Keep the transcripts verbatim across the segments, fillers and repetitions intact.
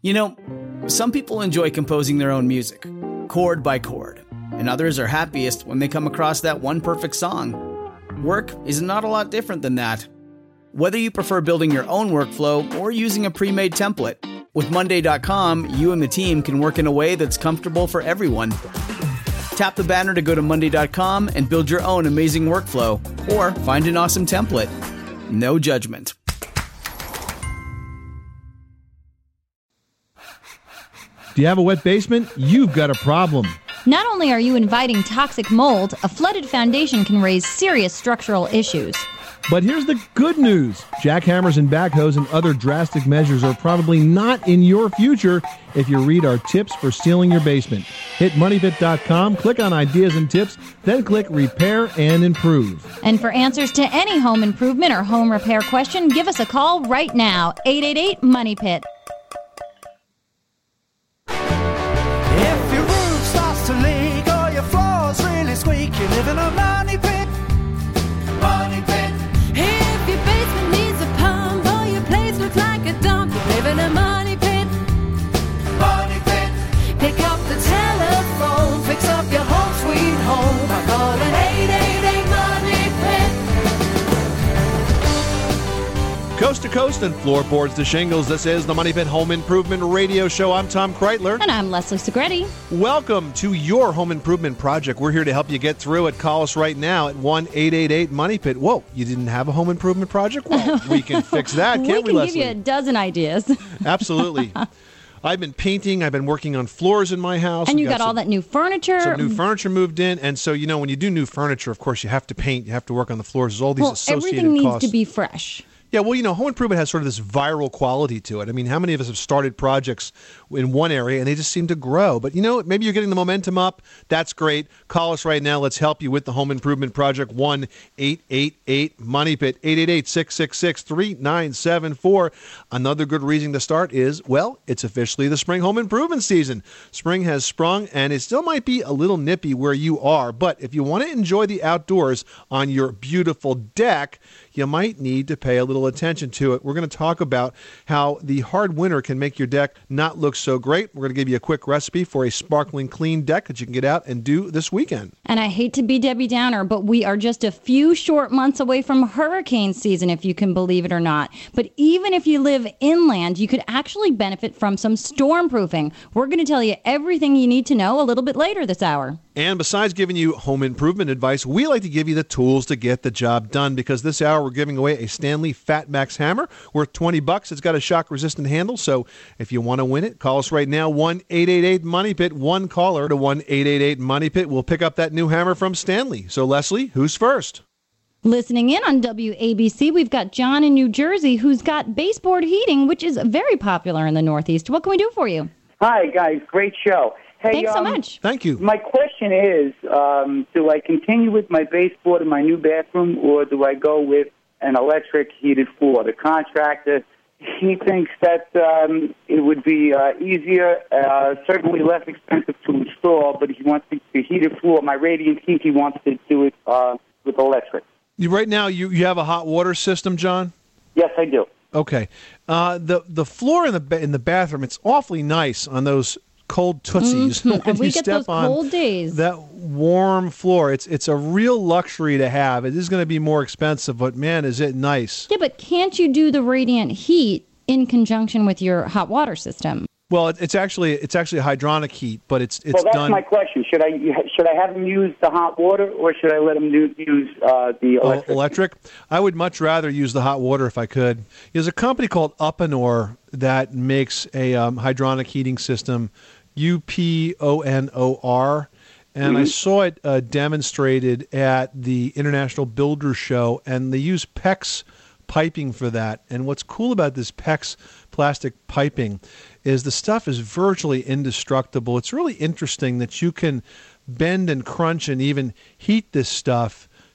You know, some people enjoy composing their own music, chord by chord, and others are happiest when they come across that one perfect song. Work is not a lot different than that. Whether you prefer building your own workflow or using a pre-made template, with Monday dot com, you and the team can work in a way that's comfortable for everyone. Tap the banner to go to Monday dot com and build your own amazing workflow, or find an awesome template. No judgment. Do you have a wet basement? You've got a problem. Not only are you inviting toxic mold, a flooded foundation can raise serious structural issues. But here's the good news. Jackhammers and backhoes and other drastic measures are probably not in your future if you read our tips for sealing your basement. Hit money pit dot com, click on Ideas and Tips, then click Repair and Improve. And for answers to any home improvement or home repair question, give us a call right now. eight eight eight, money pit. If your roof starts to leak or your floor's really squeak, you live in a money pit. Money pit. If your basement needs a pump or your place looks like a dump, you live in a money pit. Money pit. Pick up the telephone, fix up your home sweet home by calling eight eight eight, money pit. Coast to coast and floorboards to shingles, this is the Money Pit Home Improvement Radio Show. I'm Tom Kreitler. And I'm Leslie Segretti. Welcome to your home improvement project. We're here to help you get through it. Call us right now at one eight eight eight, money pit. Whoa, you didn't have a home improvement project? Well, we can fix that, can't we, we can Leslie? give you a dozen ideas. Absolutely. I've been painting. I've been working on floors in my house. And We you got, some, all that new furniture. Some new furniture moved in. And so, you know, when you do new furniture, of course, you have to paint. You have to work on the floors. There's all these well, associated everything needs costs. to be fresh. Yeah, well, you know, home improvement has sort of this viral quality to it. I mean, how many of us have started projects in one area and they just seem to grow? But, you know, maybe you're getting the momentum up. That's great. Call us right now. Let's help you with the home improvement project. one eight eight eight, money pit, eight eight eight, six six six, three nine seven four. Another good reason to start is, well, it's officially the spring home improvement season. Spring has sprung, and it still might be a little nippy where you are. But if you want to enjoy the outdoors on your beautiful deck, you might need to pay a little attention to it. We're going to talk about how the hard winter can make your deck not look so great. We're going to give you a quick recipe for a sparkling clean deck that you can get out and do this weekend. And I hate to be Debbie Downer, but we are just a few short months away from hurricane season, if you can believe it or not. But even if you live inland, you could actually benefit from some storm proofing. We're going to tell you everything you need to know a little bit later this hour. And besides giving you home improvement advice, we like to give you the tools to get the job done, because this hour we're giving away a Stanley Fat Max hammer worth twenty bucks. It's got a shock-resistant handle, so if you want to win it, call us right now, one eight eight eight, money pit. One caller to one eight eight eight, money pit will pick up that new hammer from Stanley. So, Leslie, who's first? Listening in on W A B C, we've got John in New Jersey who's got baseboard heating, which is very popular in the Northeast. What can we do for you? Hi, guys. Great show. Hey, Thanks so um, much. Thank you. My question is, um, do I continue with my baseboard in my new bathroom, or do I go with an electric heated floor? The contractor, he thinks that um, it would be uh, easier, uh, certainly less expensive to install, but he wants the, the heated floor. My radiant heat, he wants to do it uh, with electric. You, right now, you, you have a hot water system, John? Yes, I do. Okay. Uh, the the floor in the ba- in the bathroom, it's awfully nice on those cold tootsies. Mm-hmm. When And we you get step those on cold days. that warm floor, it's it's a real luxury to have. It is going to be more expensive, but man, is it nice. Yeah, but can't you do the radiant heat in conjunction with your hot water system? Well, it, it's actually it's actually hydronic heat, but it's it's well, that's done. my question. Should I should I have him use the hot water, or should I let him do, use uh, the electric? Oh, electric? I would much rather use the hot water if I could. There's a company called Uponor that makes a um, hydronic heating system, U P O N O R, and mm-hmm. I saw it uh, demonstrated at the International Builders Show, and they use PEX piping for that. And what's cool about this PEX plastic piping is the stuff is virtually indestructible. It's really interesting that you can bend and crunch and even heat this stuff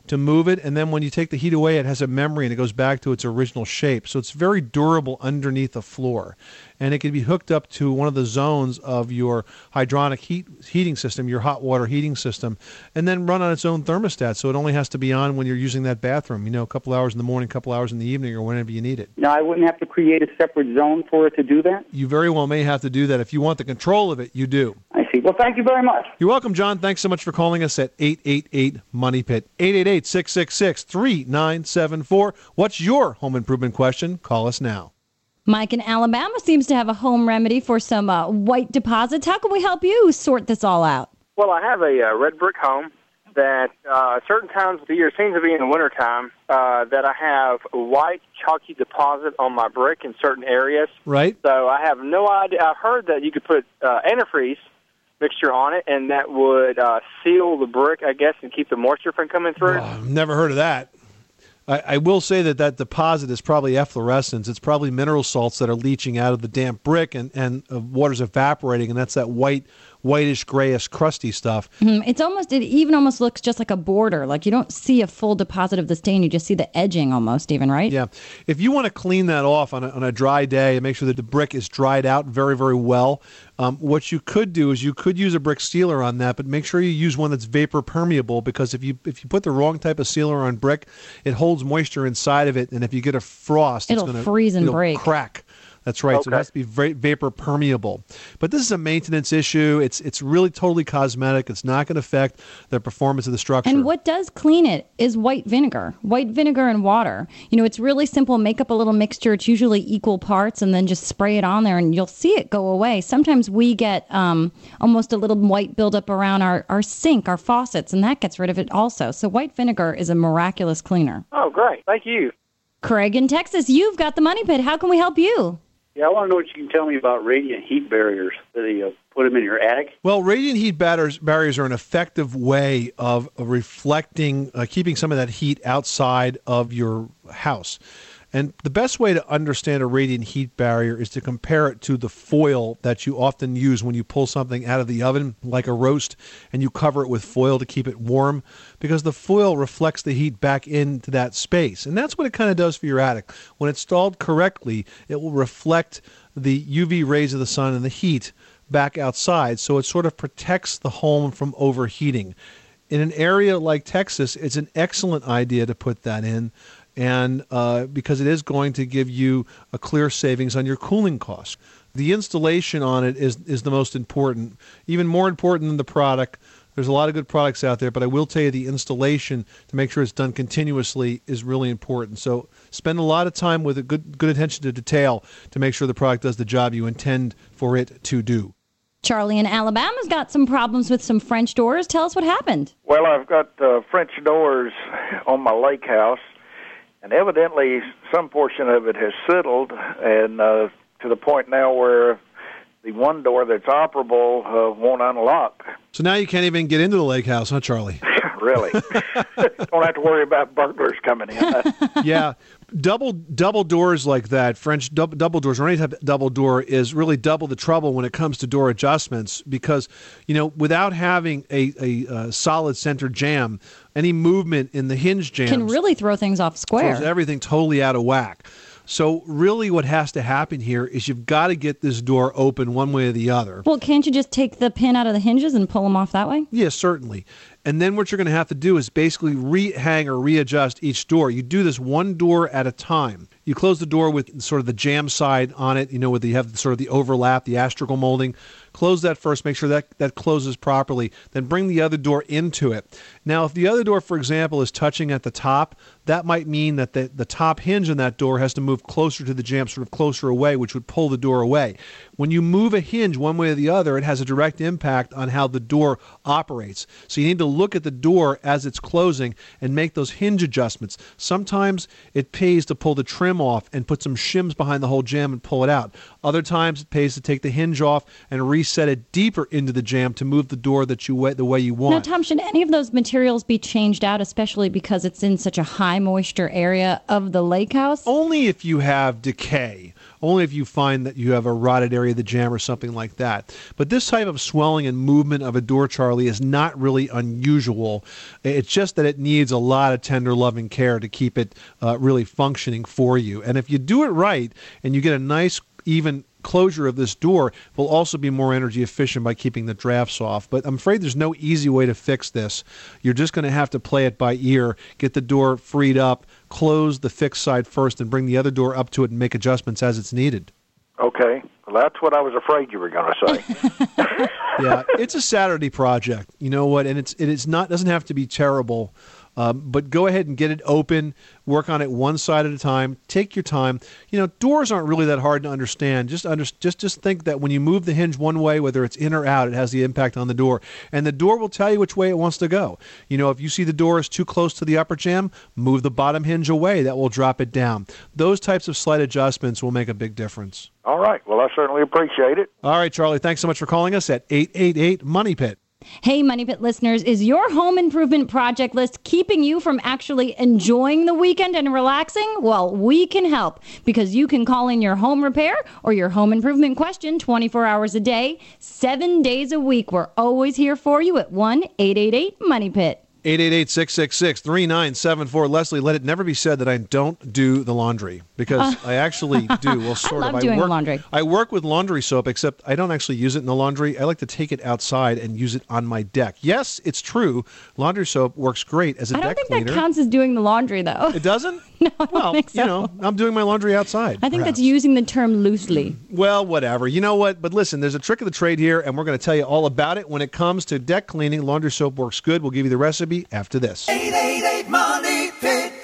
to move it, and then when you take the heat away, it has a memory and it goes back to its original shape. So it's very durable underneath the floor, and it can be hooked up to one of the zones of your hydronic heat heating system, your hot water heating system, and then run on its own thermostat. So it only has to be on when you're using that bathroom, you know, a couple hours in the morning, a couple hours in the evening, or whenever you need it. Now, I wouldn't have to create a separate zone for it to do that? You very well may have to do that. If you want the control of it, you do. I see. Well, thank you very much. You're welcome, John. Thanks so much for calling us at eight eight eight, money pit, eight eight eight, six six six, three nine seven four. What's your home improvement question? Call us now. Mike in Alabama seems to have a home remedy for some uh, white deposits. How can we help you sort this all out? Well, I have a uh, red brick home that uh, certain times of the year, seems to be in the wintertime, uh, that I have a white chalky deposit on my brick in certain areas. Right. So I have no idea. I've heard that you could put uh, antifreeze mixture on it, and that would uh, seal the brick, I guess, and keep the moisture from coming through. Oh, I've never heard of that. I, I will say that that deposit is probably efflorescence. It's probably mineral salts that are leaching out of the damp brick, and, and uh, water's evaporating, and that's that white, whitish, grayish, crusty stuff. Mm-hmm. It's almost, it even almost looks just like a border. Like you don't see a full deposit of the stain. You just see the edging almost even, right? Yeah. If you want to clean that off on a, on a dry day and make sure that the brick is dried out very, very well, um, what you could do is you could use a brick sealer on that, but make sure you use one that's vapor permeable, because if you if you put the wrong type of sealer on brick, it holds moisture inside of it, and if you get a frost, it'll it's going to freeze and it'll break. crack. That's right. Okay. So it has to be va- vapor permeable. But this is a maintenance issue. It's it's really totally cosmetic. It's not going to affect the performance of the structure. And what does clean it is white vinegar. White vinegar and water. You know, it's really simple. Make up a little mixture. It's usually equal parts, and then just spray it on there, and you'll see it go away. Sometimes we get um, almost a little white buildup around our, our sink, our faucets, and that gets rid of it also. So white vinegar is a miraculous cleaner. Oh, great. Thank you. Craig in Texas, you've got the money pit. How can we help you? Yeah, I want to know what you can tell me about radiant heat barriers. Do you uh, put them in your attic? Well, radiant heat barriers, barriers are an effective way of reflecting, uh, keeping some of that heat outside of your house. And the best way to understand a radiant heat barrier is to compare it to the foil that you often use when you pull something out of the oven, like a roast, and you cover it with foil to keep it warm, because the foil reflects the heat back into that space. And that's what it kind of does for your attic. When it's installed correctly, it will reflect the U V rays of the sun and the heat back outside, so it sort of protects the home from overheating. In an area like Texas, it's an excellent idea to put that in. And uh, because it is going to give you a clear savings on your cooling costs. The installation on it is, is the most important, even more important than the product. There's a lot of good products out there, but I will tell you the installation, to make sure it's done continuously, is really important. So spend a lot of time with a good, good attention to detail to make sure the product does the job you intend for it to do. Charlie in Alabama's got some problems with some French doors. Tell us what happened. Well, I've got uh, French doors on my lake house. And evidently, some portion of it has settled, and uh, to the point now where the one door that's operable uh, won't unlock. So now you can't even get into the lake house, huh, Charlie? Really? Don't have to worry about burglars coming in. Yeah. Double double doors like that, French double, double doors, or any type of double door, is really double the trouble when it comes to door adjustments, because, you know, without having a, a, a solid center jamb, any movement in the hinge jambs can really throw things off square. Throws everything totally out of whack. So really what has to happen here is you've got to get this door open one way or the other. Well, can't you just take the pin out of the hinges and pull them off that way? Yes, certainly. And then what you're going to have to do is basically rehang or readjust each door. You do this one door at a time. You close the door with sort of the jam side on it, you know, with the, you have sort of the overlap, the astragal molding. Close that first, make sure that that closes properly. Then bring the other door into it. Now, if the other door, for example, is touching at the top, that might mean that the, the top hinge on that door has to move closer to the jamb, sort of closer away, which would pull the door away. When you move a hinge one way or the other, it has a direct impact on how the door operates. So you need to look at the door as it's closing and make those hinge adjustments. Sometimes it pays to pull the trim off and put some shims behind the whole jamb and pull it out. Other times it pays to take the hinge off and reset it deeper into the jamb to move the door that you way, the way you want. Now, Tom, should any of those materials be changed out, especially because it's in such a high moisture area of the lake house? Only if you have decay only if you find that you have a rotted area of the jamb or something like that. But this type of swelling and movement of a door, Charlie, is not really unusual. It's just that it needs a lot of tender, loving care to keep it uh, really functioning for you. And if you do it right and you get a nice, even closure of this door, will also be more energy efficient by keeping the drafts off. But I'm afraid there's no easy way to fix this. You're just going to have to play it by ear, get the door freed up, close the fixed side first, and bring the other door up to it and make adjustments as it's needed. Okay. Well, that's what I was afraid you were going to say. Yeah, it's a Saturday project. You know what? And it's it is not doesn't have to be terrible. Um, but go ahead and get it open, work on it one side at a time, take your time. You know, doors aren't really that hard to understand. Just under, just just think that when you move the hinge one way, whether it's in or out, it has the impact on the door. And the door will tell you which way it wants to go. You know, if you see the door is too close to the upper jamb, move the bottom hinge away. That will drop it down. Those types of slight adjustments will make a big difference. All right. Well, I certainly appreciate it. All right, Charlie, thanks so much for calling us at eight eight eight, MONEY PIT. Hey, Money Pit listeners, is your home improvement project list keeping you from actually enjoying the weekend and relaxing? Well, we can help because you can call in your home repair or your home improvement question twenty-four hours a day, seven days a week. We're always here for you at one eight eight eight, MONEY PIT. eight eight eight, six six six, three nine seven four. Leslie, let it never be said that I don't do the laundry, because uh, I actually do. Well, sort I love of. doing I work, laundry. I work with laundry soap, except I don't actually use it in the laundry. I like to take it outside and use it on my deck. Yes, it's true. Laundry soap works great as a I don't deck think cleaner. that counts as doing the laundry, though. It doesn't? No, I don't well, think so. you know, I'm doing my laundry outside. I think perhaps. that's using the term loosely. Well, whatever. You know what? But listen, there's a trick of the trade here, and we're going to tell you all about it. When it comes to deck cleaning, laundry soap works good. We'll give you the recipe after this. eight eight eight, MONEY PIT.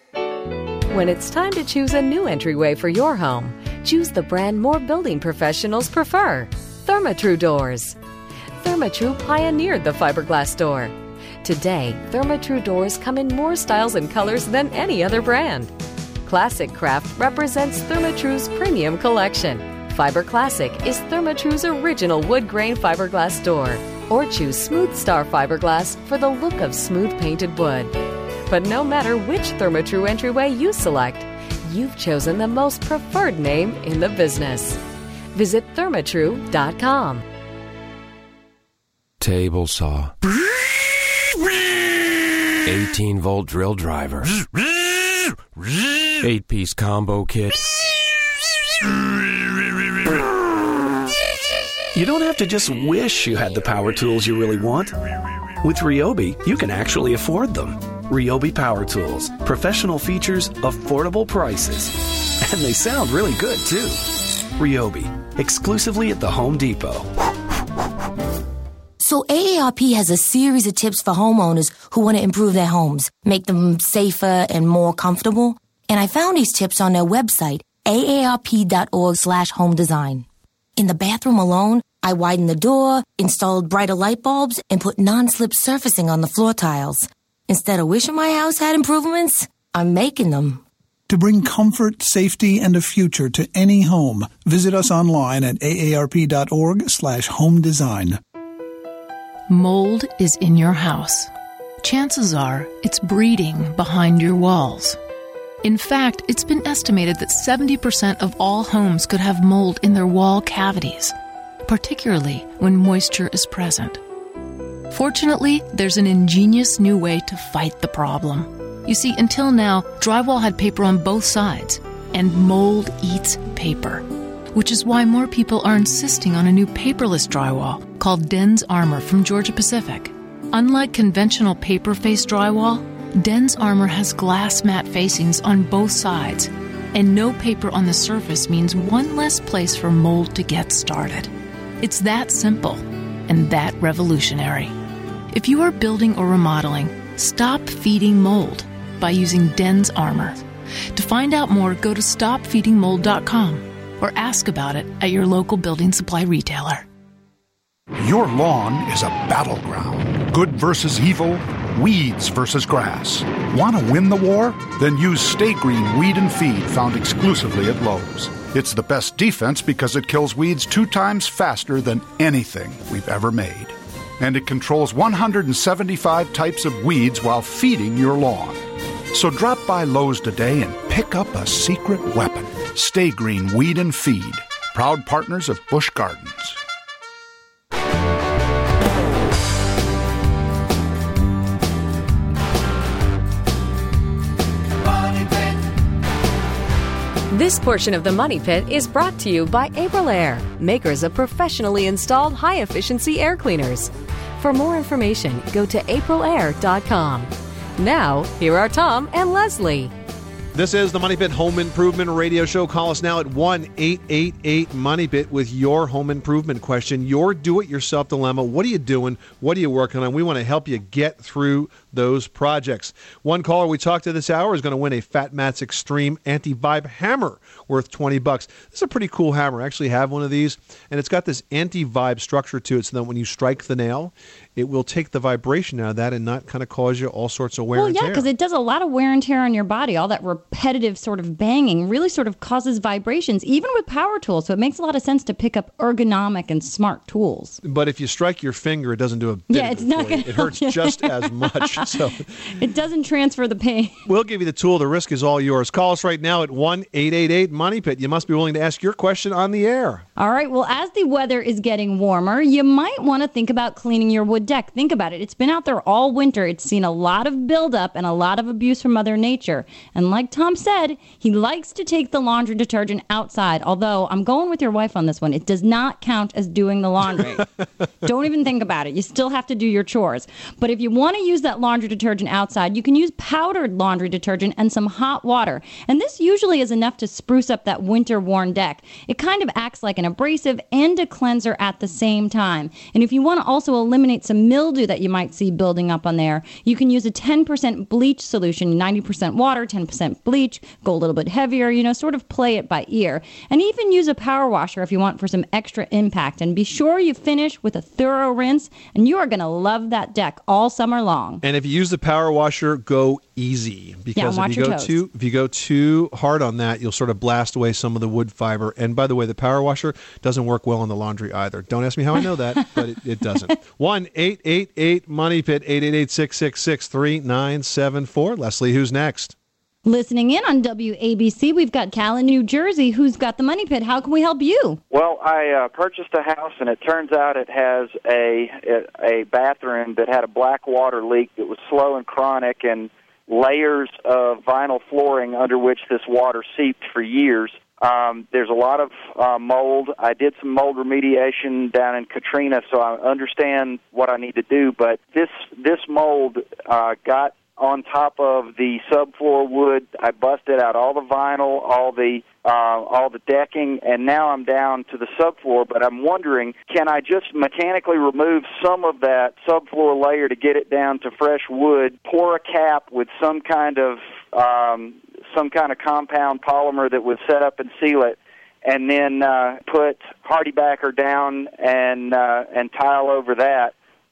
When it's time to choose a new entryway for your home, choose the brand more building professionals prefer, Therma-Tru doors. Therma-Tru pioneered the fiberglass door. Today, Therma-Tru doors come in more styles and colors than any other brand. Classic Craft represents Therma-Tru's premium collection. Fiber Classic is Therma-Tru's original wood grain fiberglass door. Or choose Smooth Star fiberglass for the look of smooth painted wood. But no matter which Therma-Tru entryway you select, you've chosen the most preferred name in the business. Visit thermatru dot com. Table saw. eighteen volt drill driver. eight piece combo kit. You don't have to just wish you had the power tools you really want. With Ryobi, you can actually afford them. Ryobi Power Tools. Professional features, affordable prices. And they sound really good, too. Ryobi. Exclusively at the Home Depot. So A A R P has a series of tips for homeowners who want to improve their homes, make them safer and more comfortable. And I found these tips on their website, A A R P dot org slash home design. In the bathroom alone, I widened the door, installed brighter light bulbs, and put non-slip surfacing on the floor tiles. Instead of wishing my house had improvements, I'm making them. To bring comfort, safety, and a future to any home, visit us online at A A R P dot org slash home design. Mold is in your house. Chances are it's breeding behind your walls. In fact, it's been estimated that seventy percent of all homes could have mold in their wall cavities, particularly when moisture is present. Fortunately, there's an ingenious new way to fight the problem. You see, until now, drywall had paper on both sides, and mold eats paper, which is why more people are insisting on a new paperless drywall called Den's Armor from Georgia Pacific. Unlike conventional paper-faced drywall, Den's Armor has glass mat facings on both sides, and no paper on the surface means one less place for mold to get started. It's that simple and that revolutionary. If you are building or remodeling, stop feeding mold by using Den's Armor. To find out more, go to stop feeding mold dot com or ask about it at your local building supply retailer. Your lawn is a battleground. Good versus evil, weeds versus grass. Want to win the war? Then use Stay Green Weed and Feed, found exclusively at Lowe's. It's the best defense because it kills weeds two times faster than anything we've ever made. And it controls one hundred seventy-five types of weeds while feeding your lawn. So drop by Lowe's today and pick up a secret weapon. Stay Green Weed and Feed, proud partners of Busch Gardens. This portion of the Money Pit is brought to you by Aprilaire, makers of professionally installed high-efficiency air cleaners. For more information, go to aprilaire dot com. Now, here are Tom and Leslie. This is the Money Pit Home Improvement Radio Show. Call us now at one eight eight eight Money Pit with your home improvement question, your do-it-yourself dilemma. What are you doing? What are you working on? We want to help you get through those projects. One caller we talked to this hour is going to win a Fat Mats Extreme Anti-Vibe Hammer worth twenty bucks. This is a pretty cool hammer. I actually have one of these, and it's got this anti-vibe structure to it so that when you strike the nail, it will take the vibration out of that and not kind of cause you all sorts of wear well, and yeah, tear. because it does a lot of wear and tear on your body. All that repetitive sort of banging really sort of causes vibrations, even with power tools. So it makes a lot of sense to pick up ergonomic and smart tools. But if you strike your finger, it doesn't do a bit Yeah, of it's good not for you. going to It hurts just as much. So it doesn't transfer the pain. we'll give you the tool. The risk is all yours. Call us right now at one eight eight eight Money Pit. You must be willing to ask your question on the air. All right. Well, as the weather is getting warmer, you might want to think about cleaning your wood deck. Think about it. It's been out there all winter. It's seen a lot of buildup and a lot of abuse from Mother Nature. And like Tom said, he likes to take the laundry detergent outside. Although I'm going with your wife on this one. It does not count as doing the laundry. Don't even think about it. You still have to do your chores. But if you want to use that laundry detergent outside, you can use powdered laundry detergent and some hot water. And this usually is enough to spruce up that winter-worn deck. It kind of acts like an abrasive and a cleanser at the same time. And if you want to also eliminate some mildew that you might see building up on there, you can use a ten percent bleach solution, ninety percent water, ten percent bleach, go a little bit heavier, you know, sort of play it by ear. And even use a power washer if you want for some extra impact. And be sure you finish with a thorough rinse, and you are going to love that deck all summer long. And if you use the power washer, go easy. Because Yeah, if watch you your go toes. too if you go too hard on that, you'll sort of blast away some of the wood fiber. And by the way, the power washer doesn't work well on the laundry either. Don't ask me how I know that, but it, it doesn't. one eight eight eight Money Pit, eight eight eight, six six six, three nine seven four. Leslie, who's next? Listening in on W A B C, we've got Cal in New Jersey who's got the Money Pit. How can we help you? Well, I uh, purchased a house, and it turns out it has a a bathroom that had a black water leak that was slow and chronic, and layers of vinyl flooring under which this water seeped for years. Um, there's a lot of uh, mold. I did some mold remediation down in Katrina, so I understand what I need to do. But this this mold uh, got on top of the subfloor wood. I busted out all the vinyl, all the uh, all the decking, and now I'm down to the subfloor. But I'm wondering, can I just mechanically remove some of that subfloor layer to get it down to fresh wood? Pour a cap with some kind of um, some kind of compound polymer that would set up and seal it, and then uh, put HardieBacker down and uh, and tile over that?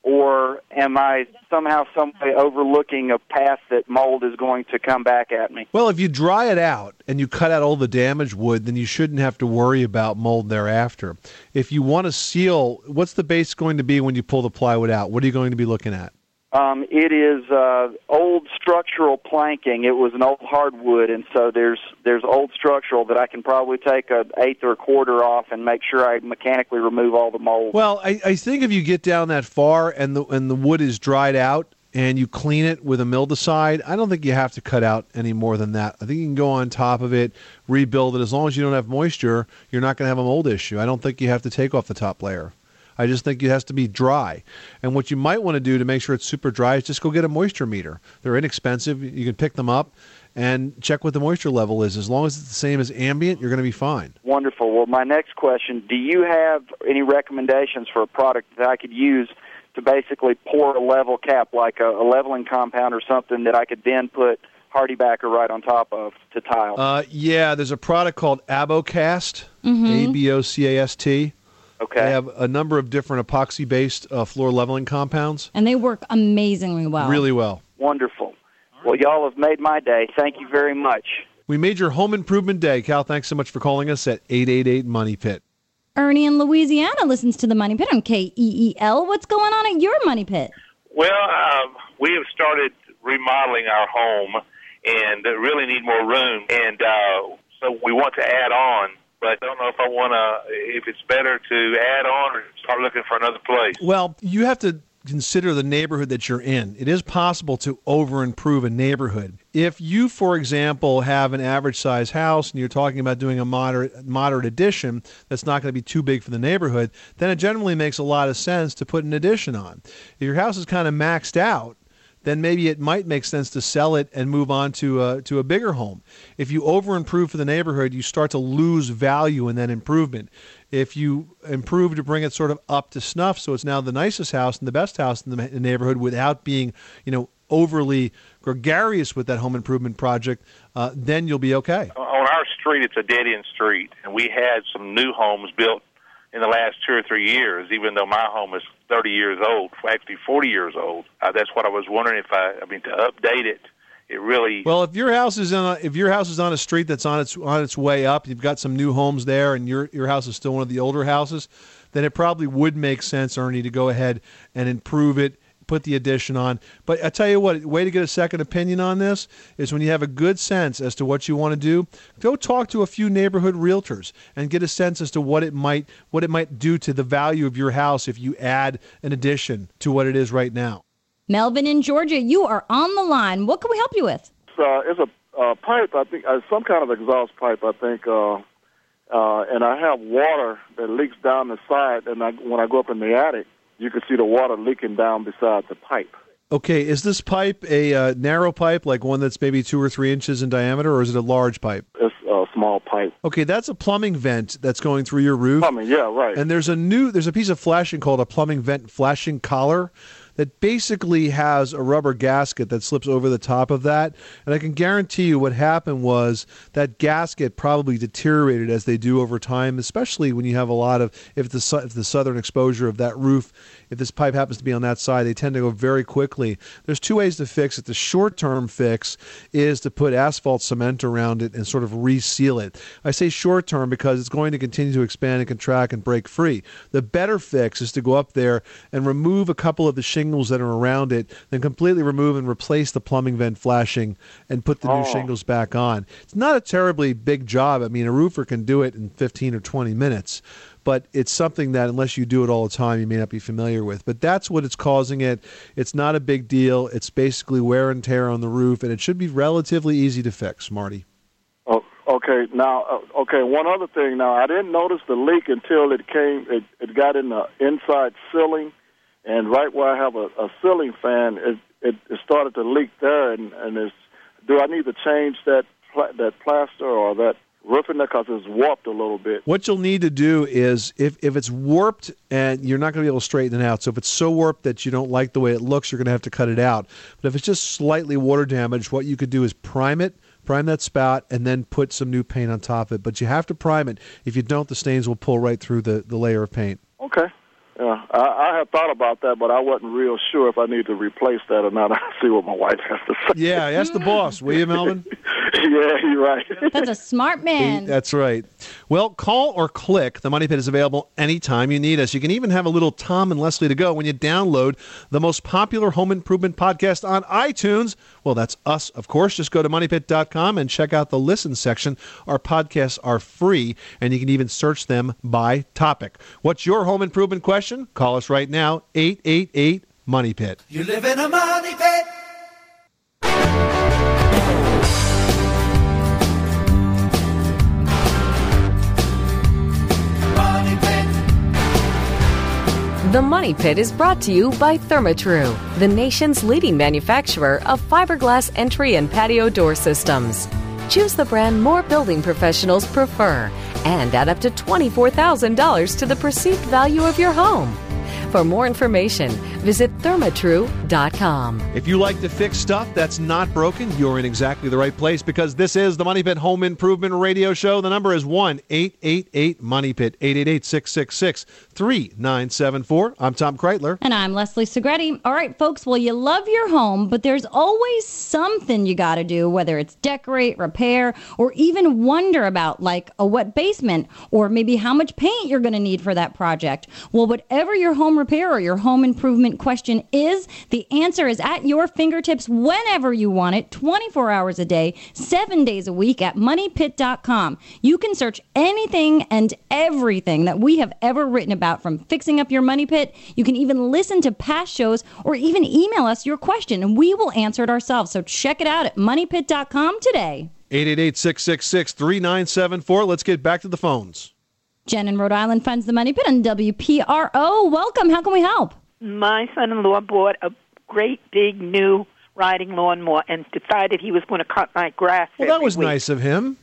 Or am I somehow, some way overlooking a path that mold is going to come back at me? Well, if you dry it out and you cut out all the damaged wood, then you shouldn't have to worry about mold thereafter. If you want to seal, what's the base going to be when you pull the plywood out? What are you going to be looking at? Um, it is uh, old structural planking. It was an old hardwood, and so there's there's old structural that I can probably take an eighth or a quarter off and make sure I mechanically remove all the mold. Well, I, I think if you get down that far and the and the wood is dried out and you clean it with a mildicide, I don't think you have to cut out any more than that. I think you can go on top of it, rebuild it. As long as you don't have moisture, you're not going to have a mold issue. I don't think you have to take off the top layer. I just think it has to be dry. And what you might want to do to make sure it's super dry is just go get a moisture meter. They're inexpensive. You can pick them up and check what the moisture level is. As long as it's the same as ambient, you're going to be fine. Wonderful. Well, my next question, do you have any recommendations for a product that I could use to basically pour a level cap, like a, a leveling compound or something that I could then put HardieBacker right on top of to tile? Uh, yeah, there's a product called Abocast, Mm-hmm. A B O C A S T. Okay. They have a number of different epoxy-based uh, floor leveling compounds. And they work amazingly well. Really well. Wonderful. Well, y'all have made my day. Thank you very much. We made your home improvement day. Cal, thanks so much for calling us at eight eight eight Money Pit. Ernie in Louisiana listens to the Money Pit on K E E L. What's going on at your Money Pit? Well, um, we have started remodeling our home and uh, really need more room. And uh, so we want to add on, but I don't know if I want to, if it's better to add on or start looking for another place. Well, you have to consider the neighborhood that you're in. It is possible to over-improve a neighborhood. If you, for example, have an average-size house and you're talking about doing a moderate moderate addition that's not going to be too big for the neighborhood, then it generally makes a lot of sense to put an addition on. If your house is kind of maxed out, then maybe it might make sense to sell it and move on to a, to a bigger home. If you over-improve for the neighborhood, you start to lose value in that improvement. If you improve to bring it sort of up to snuff, so it's now the nicest house and the best house in the neighborhood without being, you know, overly gregarious with that home improvement project, uh, then you'll be okay. On our street, it's a dead-end street, and we had some new homes built in the last two or three years, even though my home is thirty years old, actually forty years old. Uh, that's what I was wondering if I, I mean, to update it, it really... Well, if your house is on a, if your house is on a street that's on its on its way up, you've got some new homes there, and your your house is still one of the older houses, then it probably would make sense, Ernie, to go ahead and improve it, put the addition on. But I tell you what, way to get a second opinion on this is when you have a good sense as to what you want to do, go talk to a few neighborhood realtors and get a sense as to what it might what it might do to the value of your house if you add an addition to what it is right now. Melvin in Georgia, you are on the line. What can we help you with? Uh, it's a uh, pipe, I think, uh, some kind of exhaust pipe, I think, uh, uh, and I have water that leaks down the side, and I, when I go up in the attic, you can see the water leaking down beside the pipe. Okay, is this pipe a uh, narrow pipe, like one that's maybe two or three inches in diameter, or is it a large pipe? It's a small pipe. Okay, that's a plumbing vent that's going through your roof. Plumbing, yeah, right. And there's a new, there's a piece of flashing called a plumbing vent flashing collar that basically has a rubber gasket that slips over the top of that. And I can guarantee you what happened was that gasket probably deteriorated as they do over time, especially when you have a lot of, if the, if the southern exposure of that roof, if this pipe happens to be on that side, they tend to go very quickly. There's two ways to fix it. The short-term fix is to put asphalt cement around it and sort of reseal it. I say short-term because it's going to continue to expand and contract and break free. The better fix is to go up there and remove a couple of the shingles that are around it, then completely remove and replace the plumbing vent flashing and put the oh. new shingles back on. It's not a terribly big job. I mean, a roofer can do it in fifteen or twenty minutes, but it's something that unless you do it all the time, you may not be familiar with. But that's what it's causing it. It's not a big deal. It's basically wear and tear on the roof, and it should be relatively easy to fix, Marty. Oh, okay. Now, uh, okay, one other thing. Now, I didn't notice the leak until it came, it, it got in the inside ceiling. And right where I have a, a ceiling fan, it, it, it started to leak there. And, and it's, do I need to change that pla- that plaster or that roofing there because it's warped a little bit? What you'll need to do is, if, if it's warped and you're not going to be able to straighten it out, so if it's so warped that you don't like the way it looks, you're going to have to cut it out. But if it's just slightly water damaged, what you could do is prime it, prime that spout, and then put some new paint on top of it. But you have to prime it. If you don't, the stains will pull right through the, the layer of paint. Okay. Yeah, I, I had thought about that, but I wasn't real sure if I need to replace that or not. I'll see what my wife has to say. Yeah, ask the boss, will you, Melvin? Yeah, you're right. That's a smart man. That's right. Well, call or click. The Money Pit is available anytime you need us. You can even have a little Tom and Leslie to go when you download the most popular home improvement podcast on iTunes. Well, that's us, of course. Just go to money pit dot com and check out the listen section. Our podcasts are free, and you can even search them by topic. What's your home improvement question? Call us right now, eight eight eight, money pit. You live in a money pit. Money Pit. The Money Pit is brought to you by Therma-Tru, the nation's leading manufacturer of fiberglass entry and patio door systems. Choose the brand more building professionals prefer and add up to twenty-four thousand dollars to the perceived value of your home. For more information, visit thermatru dot com. If you like to fix stuff that's not broken, you're in exactly the right place because this is the Money Pit Home Improvement Radio Show. The number is one eight eight eight, money pit, eight eight eight, six six six, three nine seven four. I'm Tom Kreitler. And I'm Leslie Segretti. All right, folks, well, you love your home, but there's always something you got to do, whether it's decorate, repair, or even wonder about, like a wet basement, or maybe how much paint you're going to need for that project. Well, whatever your home repair or your home improvement point question is? The answer is at your fingertips whenever you want it, twenty-four hours a day, seven days a week at money pit dot com. You can search anything and everything that we have ever written about, from fixing up your money pit. You can even listen to past shows or even email us your question, and we will answer it ourselves. So check it out at money pit dot com today. eight eight eight, six six six, three nine seven four. Let's get back to the phones. Jen in Rhode Island funds the Money Pit on W P R O. Welcome. How can we help? My son-in-law bought a great big new riding lawnmower and decided he was going to cut my grass. Well, that every was week. nice of him.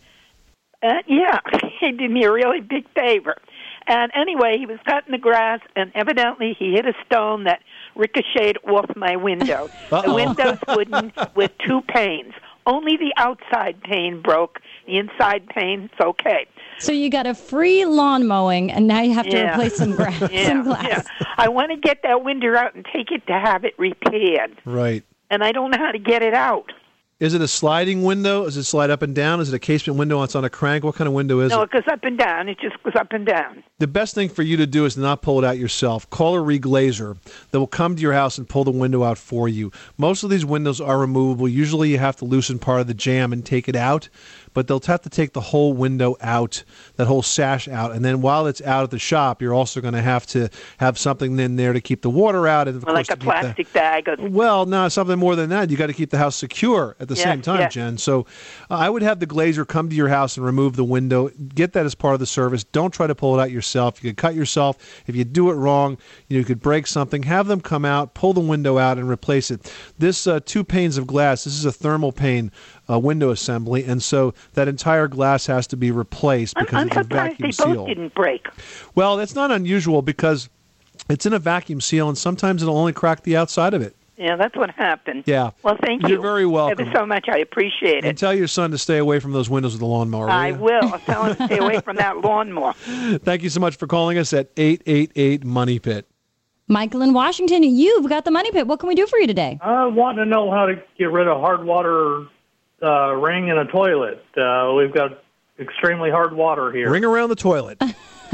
Uh, yeah, he did me a really big favor. And anyway, he was cutting the grass, and evidently he hit a stone that ricocheted off my window. Uh-oh. The window's wooden with two panes. Only the outside pane broke. The inside pane's okay. So you got a free lawn mowing, and now you have to Yeah. replace some grass, Yeah, some glass. yeah. I want to get that window out and take it to have it repaired, Right. and I don't know how to get it out. Is it a sliding window? Does it slide up and down? Is it a casement window that's on a crank? What kind of window is no, it? it goes up and down. It just goes up and down. The best thing for you to do is not pull it out yourself. Call a reglazer that will come to your house and pull the window out for you. Most of these windows are removable. Usually you have to loosen part of the jamb and take it out, but they'll have to take the whole window out, that whole sash out. And then while it's out at the shop, you're also going to have to have something in there to keep the water out. And of Well, course, like a to keep the- plastic bag. Or, Well, no, something more than that. You got to keep the house secure at the Yeah, same time, yeah. Jen. So uh, I would have the glazer come to your house and remove the window. Get that as part of the service. Don't try to pull it out yourself. You could cut yourself. If you do it wrong, you, know, you could break something. Have them come out, pull the window out, and replace it. This uh, two panes of glass, this is a thermal pane uh, window assembly, and so that entire glass has to be replaced because I'm it's a surprised vacuum they seal. both didn't break. Well, that's not unusual because it's in a vacuum seal, and sometimes it'll only crack the outside of it. Yeah, that's what happened. Yeah. Well, thank you. You're very welcome. Ever so much. I appreciate And it. tell your son to stay away from those windows with the lawnmower. will I you? will. I'll tell him to stay away from that lawnmower. Thank you so much for calling us at eight eight eight, MONEY PIT. Michael in Washington, you've got the Money Pit. What can we do for you today? I want to know how to get rid of hard water uh, ring in a toilet. Uh, we've got extremely hard water here. Ring around the toilet.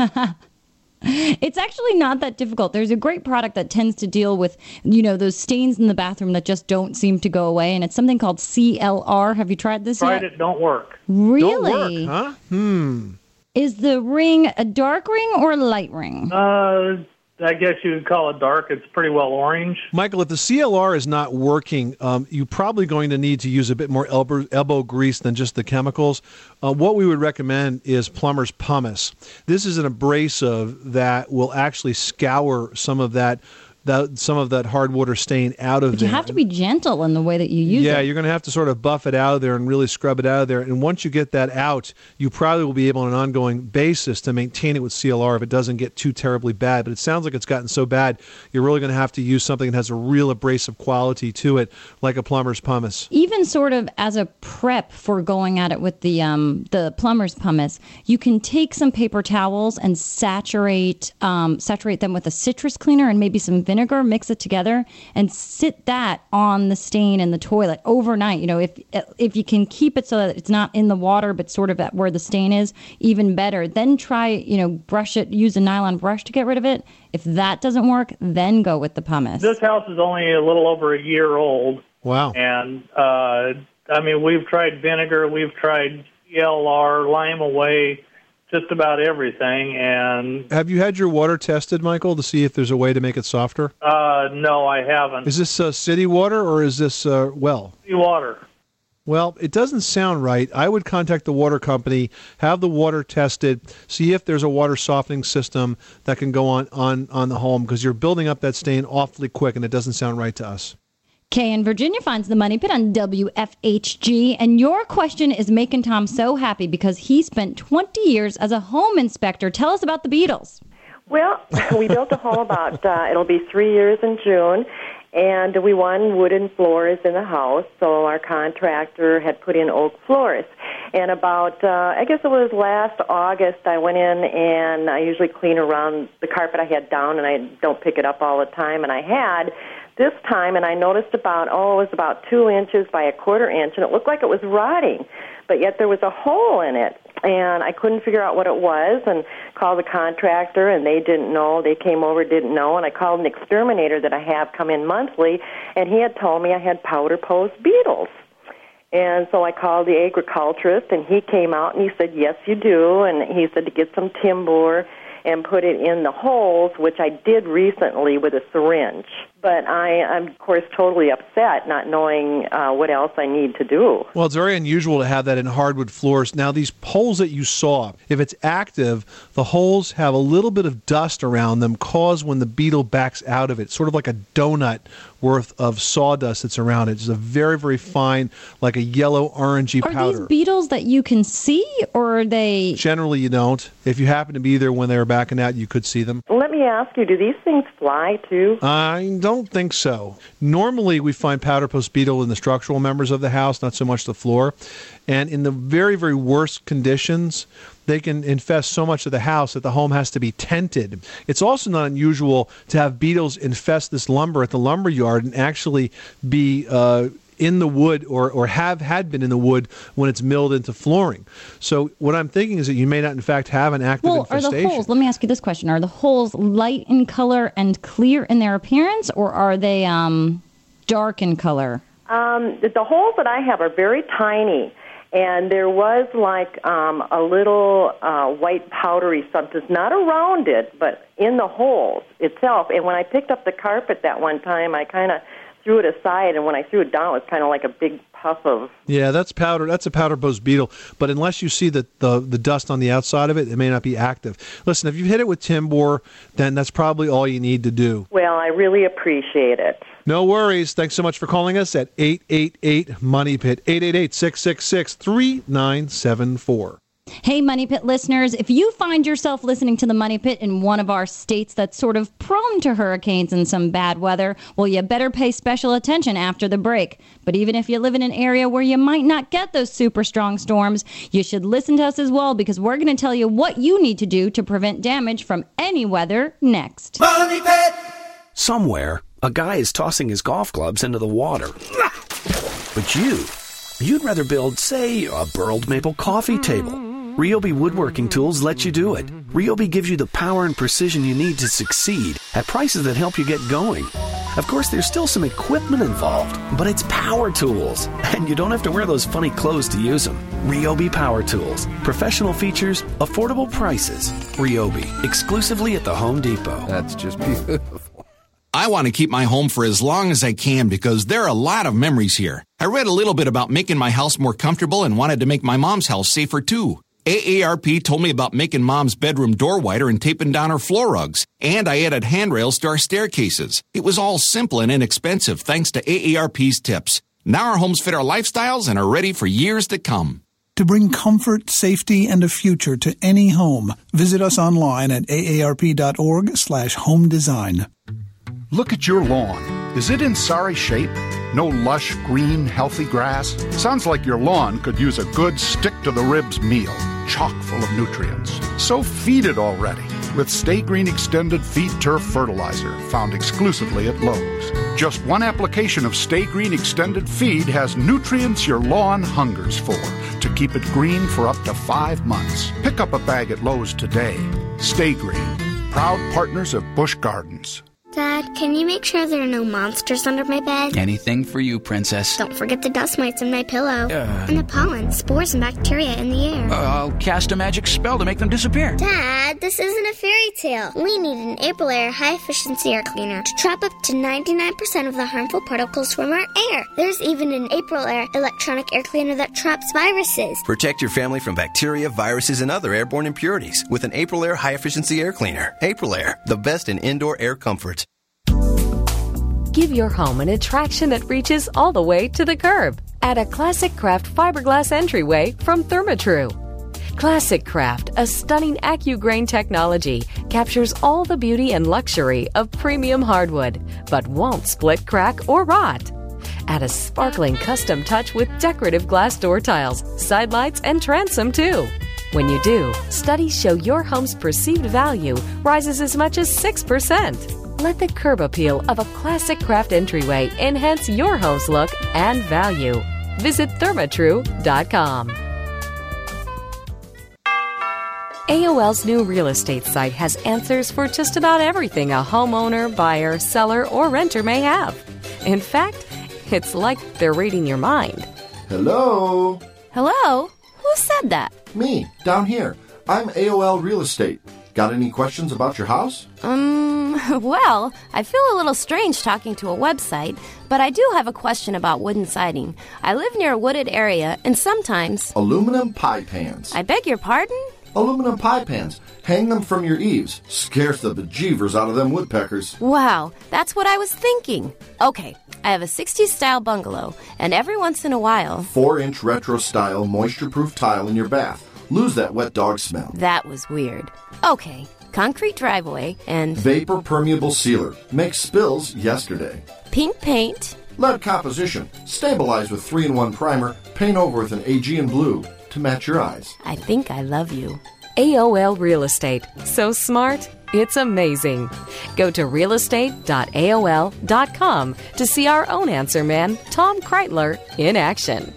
It's actually not that difficult. There's a great product that tends to deal with, you know, those stains in the bathroom that just don't seem to go away, and it's something called C L R. Have you tried this Tried yet? it, don't work. Really? Don't work, huh? Hmm. Is the ring a dark ring or a light ring? Uh, I guess you would call it dark. It's pretty well orange. Michael, if the C L R is not working, um, you're probably going to need to use a bit more elbow, elbow grease than just the chemicals. Uh, what we would recommend is plumber's pumice. This is an abrasive that will actually scour some of that, that some of that hard water stain out of But there. you have to be gentle in the way that you use yeah, it. you're going to have to sort of buff it out of there and really scrub it out of there. And once you get that out, you probably will be able on an ongoing basis to maintain it with C L R if it doesn't get too terribly bad. But it sounds like it's gotten so bad, you're really going to have to use something that has a real abrasive quality to it, like a plumber's pumice. Even sort of as a prep for going at it with the um, the plumber's pumice, you can take some paper towels and saturate um, saturate them with a citrus cleaner and maybe some vinegar. Mix it together and sit that on the stain in the toilet overnight. You know, if if you can keep it so that it's not in the water, but sort of at where the stain is, even better. Then try, you know, brush it. Use a nylon brush to get rid of it. If that doesn't work, then go with the pumice. This house is only a little over a year old. Wow. And, uh, I mean, we've tried vinegar, we've tried C L R, lime away, just about everything. And Have you had your water tested, Michael, to see if there's a way to make it softer? uh, no, I haven't. Is this uh, city water or is this uh, well? Water. Well, it doesn't sound right. I would contact the water company, have the water tested, see if there's a water softening system that can go on, on, on the home, because you're building up that stain awfully quick, and it doesn't sound right to us. Kay in Virginia finds the Money Pit on W F H G, and your question is making Tom so happy because he spent twenty years as a home inspector. Tell us about the Beatles. Well, we built a home about, uh, it'll be three years in June, and we won wooden floors in the house, so our contractor had put in oak floors. And about, uh, I guess it was last August, I went in and I usually clean around the carpet I had down, and I don't pick it up all the time, and I had this time, and I noticed about, oh, it was about two inches by a quarter inch, and it looked like it was rotting, but yet there was a hole in it. and I couldn't figure out what it was, and called the contractor, and they didn't know. They came over, didn't know, and I called an exterminator that I have come in monthly, and he had told me I had powder post beetles. And so I called the agriculturist, and he came out, and he said, yes, you do, and he said to get some timber and put it in the holes, which I did recently with a syringe. But I, I'm, of course, totally upset not knowing uh, what else I need to do. Well, it's very unusual to have that in hardwood floors. Now, these holes that you saw, if it's active, the holes have a little bit of dust around them, cause when the beetle backs out of it, sort of like a donut worth of sawdust that's around it. It's a very, very fine, like a yellow orangey Are powder. these beetles that you can see, or are they... Generally, you don't. If you happen to be there when they were backing out, you could see them. Let me ask you, do these things fly, too? I don't think so. Normally, we find powder post beetle in the structural members of the house, not so much the floor. And in the very, very worst conditions, they can infest so much of the house that the home has to be tented. It's also not unusual to have beetles infest this lumber at the lumber yard and actually be uh, in the wood or, or have had been in the wood when it's milled into flooring. So what I'm thinking is that you may not, in fact, have an active well, infestation. Are the holes, let me ask you this question, are the holes light in color and clear in their appearance, or are they um, dark in color? Um, the, the holes that I have are very tiny. And there was like um, a little uh, white powdery something, not around it, but in the holes itself. And when I picked up the carpet that one time, I kind of threw it aside, and when I threw it down, it was kind of like a big puff of... Yeah, that's powder. That's a powder post beetle. But unless you see the, the, the dust on the outside of it, it may not be active. Listen, if you hit it with Timbor, then that's probably all you need to do. Well, I really appreciate it. No worries. Thanks so much for calling us at eight eight eight, money pit, eight eight eight, six six six, three nine seven four. Hey, Money Pit listeners, if you find yourself listening to the Money Pit in one of our states that's sort of prone to hurricanes and some bad weather, well, you better pay special attention after the break. But even if you live in an area where you might not get those super strong storms, you should listen to us as well, because we're going to tell you what you need to do to prevent damage from any weather next. Money Pit! Somewhere, a guy is tossing his golf clubs into the water. But you, you'd rather build, say, a burled maple coffee table. Ryobi Woodworking Tools lets you do it. Ryobi gives you the power and precision you need to succeed at prices that help you get going. Of course, there's still some equipment involved, but it's power tools, and you don't have to wear those funny clothes to use them. Ryobi Power Tools. Professional features, affordable prices. Ryobi, exclusively at the Home Depot. That's just beautiful. I want to keep my home for as long as I can because there are a lot of memories here. I read a little bit about making my house more comfortable and wanted to make my mom's house safer too. A A R P told me about making Mom's bedroom door wider and taping down her floor rugs. And I added handrails to our staircases. It was all simple and inexpensive thanks to A A R P's tips. Now our homes fit our lifestyles and are ready for years to come. To bring comfort, safety, and a future to any home, visit us online at A A R P dot org slash home design. Look at your lawn. Is it in sorry shape? No lush, green, healthy grass? Sounds like your lawn could use a good stick-to-the-ribs meal, chock full of nutrients. So feed it already with Stay Green Extended Feed Turf Fertilizer, found exclusively at Lowe's. Just one application of Stay Green Extended Feed has nutrients your lawn hungers for to keep it green for up to five months. Pick up a bag at Lowe's today. Stay Green, proud partners of Busch Gardens. Dad, can you make sure there are no monsters under my bed? Anything for you, Princess. Don't forget the dust mites in my pillow. Uh, and the pollen, spores, and bacteria in the air. Uh, I'll cast a magic spell to make them disappear. Dad, this isn't a fairy tale. We need an Aprilaire high-efficiency air cleaner to trap up to ninety-nine percent of the harmful particles from our air. There's even an Aprilaire electronic air cleaner that traps viruses. Protect your family from bacteria, viruses, and other airborne impurities with an Aprilaire high-efficiency air cleaner. Aprilaire, the best in indoor air comfort. Give your home an attraction that reaches all the way to the curb. Add a Classic Craft fiberglass entryway from Therma-Tru. Classic Craft, a stunning AccuGrain technology, captures all the beauty and luxury of premium hardwood, but won't split, crack, or rot. Add a sparkling custom touch with decorative glass door tiles, side lights, and transom too. When you do, studies show your home's perceived value rises as much as six percent. Let the curb appeal of a Classic Craft entryway enhance your home's look and value. Visit Therma Tru dot com. A O L's new real estate site has answers for just about everything a homeowner, buyer, seller, or renter may have. In fact, it's like they're reading your mind. Hello? Hello? Who said that? Me, down here. I'm A O L Real Estate. Got any questions about your house? Um, well, I feel a little strange talking to a website, but I do have a question about wooden siding. I live near a wooded area, and sometimes... Aluminum pie pans. I beg your pardon? Aluminum pie pans. Hang them from your eaves. Scares the bejeevers out of them woodpeckers. Wow, that's what I was thinking. Okay, I have a sixties-style bungalow, and every once in a while... Four-inch retro-style moisture-proof tile in your bath. Lose that wet dog smell. That was weird. Okay, concrete driveway and... Vapor permeable sealer. Makes spills yesterday. Pink paint. Lead composition. Stabilize with three in one primer. Paint over with an Aegean blue to match your eyes. I think I love you. A O L Real Estate. So smart, it's amazing. Go to real estate dot A O L dot com to see our own answer man, Tom Kreitler, in action.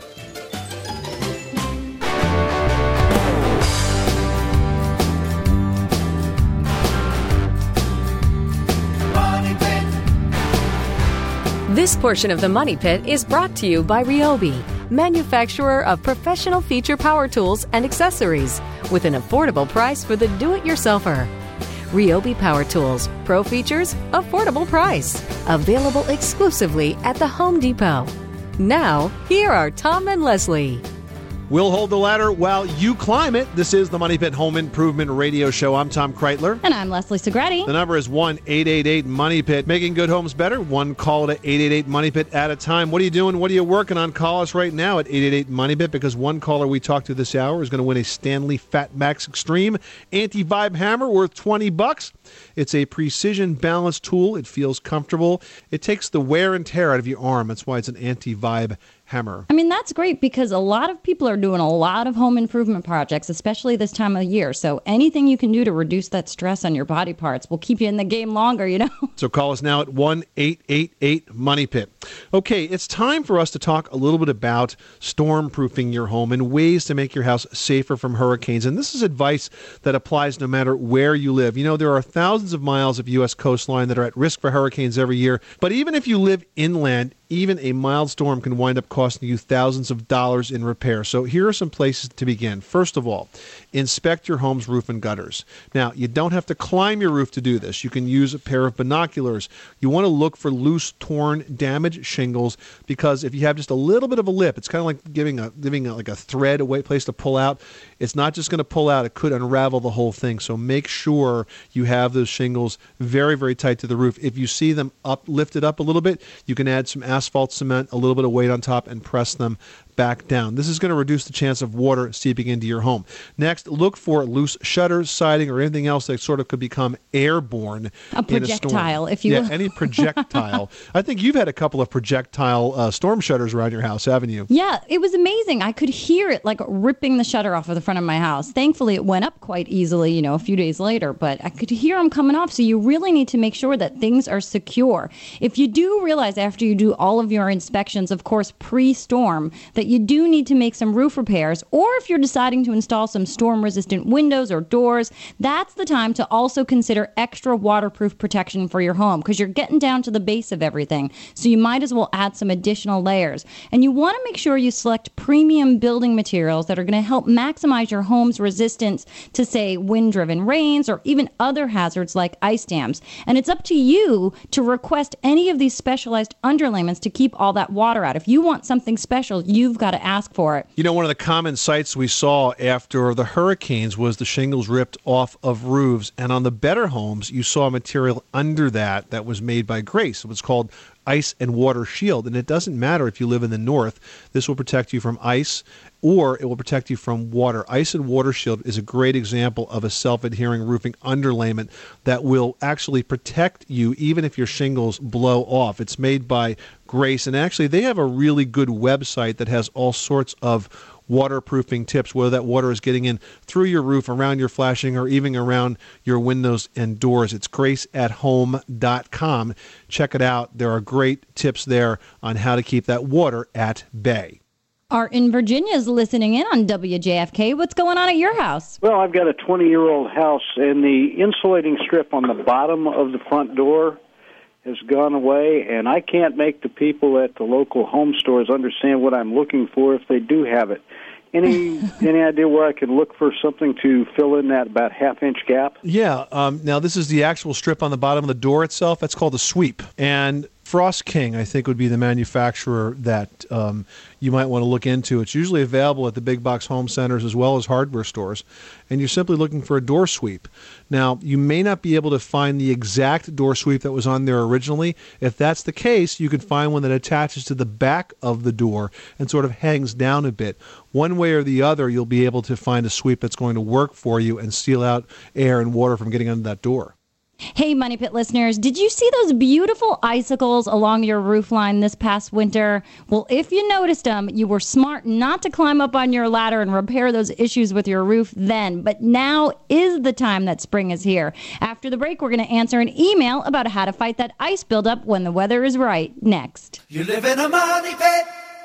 This portion of the Money Pit is brought to you by Ryobi, manufacturer of professional feature power tools and accessories, with an affordable price for the do-it-yourselfer. Ryobi Power Tools, pro features, affordable price. Available exclusively at the Home Depot. Now, here are Tom and Leslie. We'll hold the ladder while you climb it. This is the Money Pit Home Improvement Radio Show. I'm Tom Kreitler. And I'm Leslie Segretti. The number is one eight eight eight Money Pit. Making good homes better. One call to eight eight eight Money Pit at a time. What are you doing? What are you working on? Call us right now at eight eight eight Money Pit, because one caller we talked to this hour is going to win a Stanley Fat Max Extreme Anti-Vibe Hammer worth twenty bucks. It's a precision balance tool. It feels comfortable. It takes the wear and tear out of your arm. That's why it's an anti-vibe hammer. I mean, that's great, because a lot of people are doing a lot of home improvement projects, especially this time of year. So anything you can do to reduce that stress on your body parts will keep you in the game longer, you know? So call us now at one eight eight eight Money Pit. Okay, it's time for us to talk a little bit about storm-proofing your home and ways to make your house safer from hurricanes. And this is advice that applies no matter where you live. You know, there are thousands of miles of U S coastline that are at risk for hurricanes every year. But even if you live inland, even a mild storm can wind up costing you thousands of dollars in repair. So here are some places to begin. First of all, inspect your home's roof and gutters. Now, you don't have to climb your roof to do this. You can use a pair of binoculars. You want to look for loose, torn, damaged shingles, because if you have just a little bit of a lip, it's kind of like giving a giving a, like a thread, a way place to pull out. It's not just going to pull out. It could unravel the whole thing. So make sure you have those shingles very, very tight to the roof. If you see them up, lifted up a little bit, you can add some asphalt cement, a little bit of weight on top, and press them back down. This is going to reduce the chance of water seeping into your home. Next, look for loose shutters, siding, or anything else that sort of could become airborne. A projectile, in a if you yeah, will. any projectile. I think you've had a couple of projectile uh, storm shutters around your house, haven't you? Yeah, it was amazing. I could hear it like ripping the shutter off of the front of my house. Thankfully, it went up quite easily, you know, a few days later, but I could hear them coming off. So you really need to make sure that things are secure. If you do realize after you do all of your inspections, of course, pre-storm, that you do need to make some roof repairs, or if you're deciding to install some storm-resistant windows or doors, that's the time to also consider extra waterproof protection for your home, because you're getting down to the base of everything. So you might as well add some additional layers. And you want to make sure you select premium building materials that are going to help maximize your home's resistance to, say, wind-driven rains or even other hazards like ice dams. And it's up to you to request any of these specialized underlayments to keep all that water out. If you want something special, you've got to ask for it. You know, one of the common sights we saw after the hurricanes was the shingles ripped off of roofs. And on the better homes, you saw material under that that was made by Grace. It was called Ice and Water Shield. And it doesn't matter if you live in the north. This will protect you from ice, or it will protect you from water. Ice and Water Shield is a great example of a self-adhering roofing underlayment that will actually protect you even if your shingles blow off. It's made by Grace, and actually they have a really good website that has all sorts of waterproofing tips, whether that water is getting in through your roof, around your flashing, or even around your windows and doors. It's grace at home dot com. Check it out. There are great tips there on how to keep that water at bay. Art in Virginia is listening in on W J F K. What's going on at your house? Well, I've got a twenty-year-old house, and the insulating strip on the bottom of the front door has gone away, and I can't make the people at the local home stores understand what I'm looking for if they do have it. Any any idea where I can look for something to fill in that about half-inch gap? Yeah. Um, now, this is the actual strip on the bottom of the door itself. That's called a sweep. And Frost King, I think, would be the manufacturer that um, you might want to look into. It's usually available at the big box home centers as well as hardware stores, and you're simply looking for a door sweep. Now, you may not be able to find the exact door sweep that was on there originally. If that's the case, you can find one that attaches to the back of the door and sort of hangs down a bit. One way or the other, you'll be able to find a sweep that's going to work for you and seal out air and water from getting under that door. Hey, Money Pit listeners, did you see those beautiful icicles along your roof line this past winter? Well, if you noticed them, you were smart not to climb up on your ladder and repair those issues with your roof then. But now is the time that spring is here. After the break, we're going to answer an email about how to fight that ice buildup when the weather is right. Next. You live in a money pit.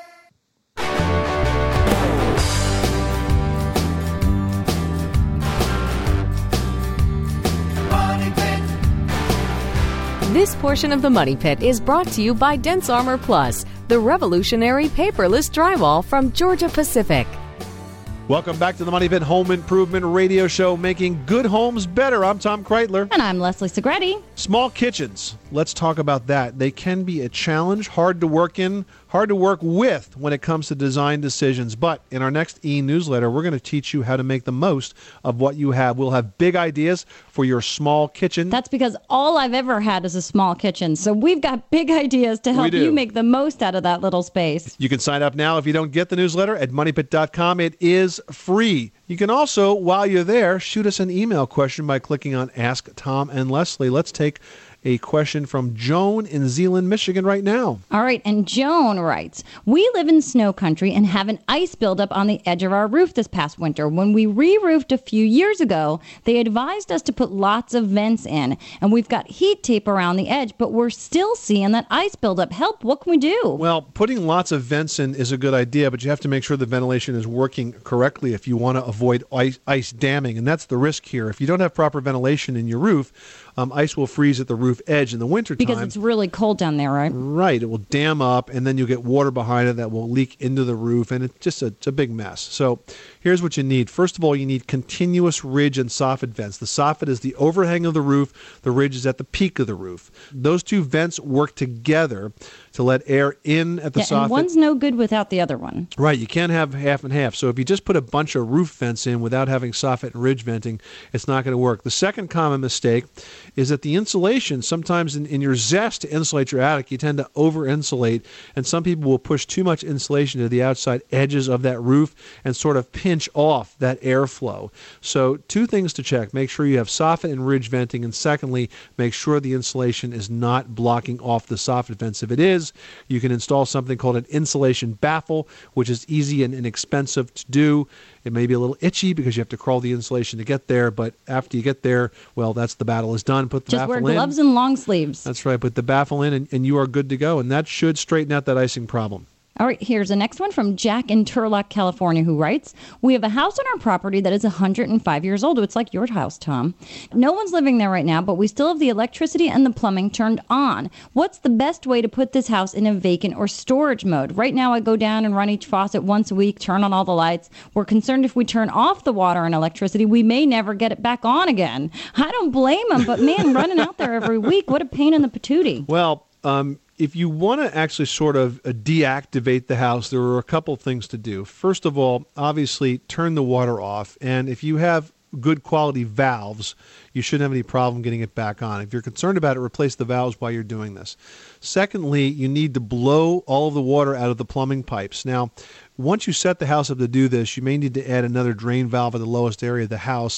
This portion of the Money Pit is brought to you by Dense Armor Plus, the revolutionary paperless drywall from Georgia Pacific. Welcome back to the Money Pit Home Improvement Radio Show, making good homes better. I'm Tom Kreitler. And I'm Leslie Segretti. Small kitchens. Let's talk about that. They can be a challenge, hard to work in, hard to work with when it comes to design decisions. But in our next e-newsletter, we're going to teach you how to make the most of what you have. We'll have big ideas for your small kitchen. That's because all I've ever had is a small kitchen. So we've got big ideas to help you make the most out of that little space. You can sign up now if you don't get the newsletter at money pit dot com. It is free. You can also, while you're there, shoot us an email question by clicking on Ask Tom and Leslie. Let's take a question from Joan in Zeeland, Michigan right now. All right, and Joan writes, we live in snow country and have an ice buildup on the edge of our roof this past winter. When we re-roofed a few years ago, they advised us to put lots of vents in, and we've got heat tape around the edge, but we're still seeing that ice buildup. Help, what can we do? Well, putting lots of vents in is a good idea, but you have to make sure the ventilation is working correctly if you want to avoid ice, ice damming, and that's the risk here. If you don't have proper ventilation in your roof, um, ice will freeze at the roof edge in the wintertime. Because it's really cold down there, right? Right. It will dam up, and then you'll get water behind it that will leak into the roof, and it's just a, it's a big mess. So here's what you need. First of all, you need continuous ridge and soffit vents. The soffit is the overhang of the roof. The ridge is at the peak of the roof. Those two vents work together to let air in at the yeah, soffit. And one's no good without the other one. Right. You can't have half and half. So if you just put a bunch of roof vents in without having soffit and ridge venting, it's not going to work. The second common mistake is that the insulation, sometimes in, in your zest to insulate your attic, you tend to over-insulate, and some people will push too much insulation to the outside edges of that roof and sort of pinch off that airflow. So two things to check. Make sure you have soffit and ridge venting, and secondly, make sure the insulation is not blocking off the soffit vents. If it is, you can install something called an insulation baffle, which is easy and inexpensive to do. It may be a little itchy because you have to crawl the insulation to get there, but after you get there, well, that's the battle is done. Put the Just baffle in. wear gloves and long sleeves. That's right. Put the baffle in, and, and you are good to go, and that should straighten out that icing problem. All right, here's the next one from Jack in Turlock, California, who writes, we have a house on our property that is one hundred five years old. It's like your house, Tom. No one's living there right now, but we still have the electricity and the plumbing turned on. What's the best way to put this house in a vacant or storage mode? Right now, I go down and run each faucet once a week, turn on all the lights. We're concerned if we turn off the water and electricity, we may never get it back on again. I don't blame them, but man, running out there every week, what a pain in the patootie. Well, um... if you want to actually sort of deactivate the house, there are a couple things to do. First of all, obviously, turn the water off. And if you have good quality valves, you shouldn't have any problem getting it back on. If you're concerned about it, replace the valves while you're doing this. Secondly, you need to blow all of the water out of the plumbing pipes. Now, once you set the house up to do this, you may need to add another drain valve at the lowest area of the house.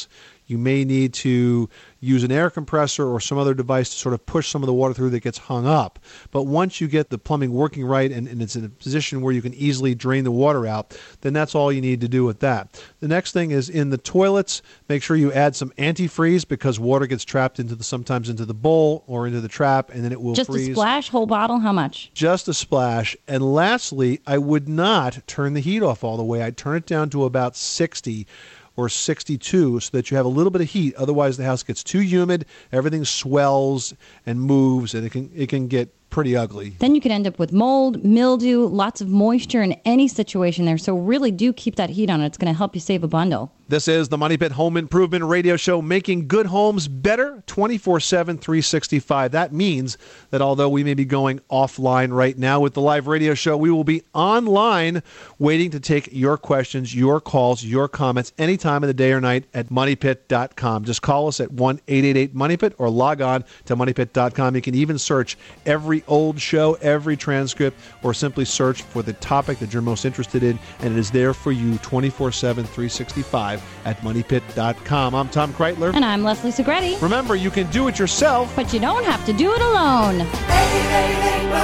You may need to use an air compressor or some other device to sort of push some of the water through that gets hung up. But once you get the plumbing working right and, and it's in a position where you can easily drain the water out, then that's all you need to do with that. The next thing is in the toilets, make sure you add some antifreeze because water gets trapped into the sometimes into the bowl or into the trap, and then it will Just freeze. a splash, whole bottle, how much? Just a splash. And lastly, I would not turn the heat off all the way. I'd turn it down to about sixty or sixty-two so that you have a little bit of heat. Otherwise, the house gets too humid, everything swells and moves, and it can it can get pretty ugly. Then you could end up with mold, mildew, lots of moisture in any situation there. So really do keep that heat on. It's going to help you save a bundle. This is the Money Pit Home Improvement Radio Show, making good homes better twenty-four seven, three sixty-five. That means that although we may be going offline right now with the live radio show, we will be online waiting to take your questions, your calls, your comments any time of the day or night at money pit dot com. Just call us at one eight eight eight money pit or log on to money pit dot com. You can even search every old show, every transcript, or simply search for the topic that you're most interested in, and it is there for you twenty-four seven, three sixty-five at money pit dot com. I'm Tom Kreitler. And I'm Leslie Segretti. Remember, you can do it yourself, but you don't have to do it alone. eight eight eight